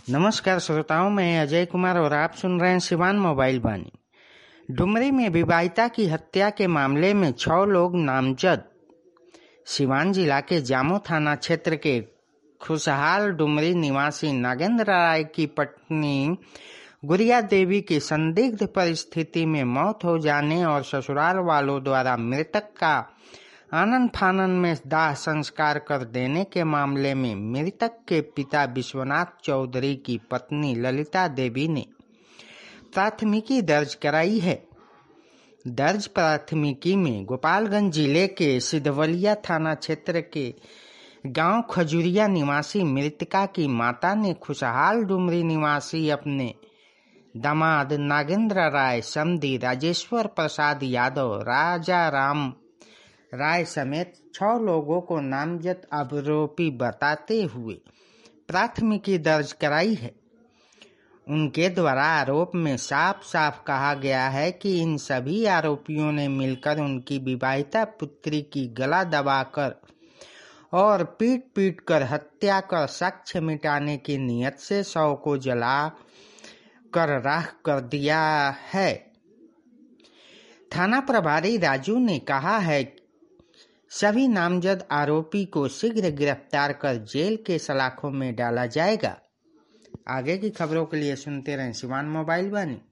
नमस्कार श्रोताओं, मैं अजय कुमार और आप सुन रहे हैं सिवान मोबाइल वाणी। डुमरी में विवाहिता की हत्या के मामले में 6 लोग नामजद। सिवान जिला के जामो थाना क्षेत्र के खुशहाल डुमरी निवासी नागेंद्र राय की पत्नी गुड़िया देवी की संदिग्ध परिस्थिति में मौत हो जाने और ससुराल वालों द्वारा मृतक का आनन फानन में दाह संस्कार कर देने के मामले में मृतक के पिता विश्वनाथ चौधरी की पत्नी ललिता देवी ने प्राथमिकी दर्ज कराई है। दर्ज प्राथमिकी में गोपालगंज जिले के सिद्धवलिया थाना क्षेत्र के गांव खजुरिया निवासी मृतका की माता ने खुशहाल डुमरी निवासी अपने दामाद नागेंद्र राय, समधी राजेश्वर प्रसाद यादव, राजा राम राय समेत 6 लोगों को नामजद आरोपी बताते हुए प्राथमिकी दर्ज कराई है। उनके द्वारा आरोप में साफ साफ कहा गया है कि इन सभी आरोपियों ने मिलकर उनकी विवाहिता पुत्री की गला दबाकर और पीट पीट कर हत्या कर साक्ष्य मिटाने की नियत से शव को जला कर राख कर दिया है। थाना प्रभारी राजू ने कहा है सभी नामजद आरोपी को शीघ्र गिरफ्तार कर जेल के सलाखों में डाला जाएगा। आगे की खबरों के लिए सुनते रहें सिवान मोबाइल वाणी।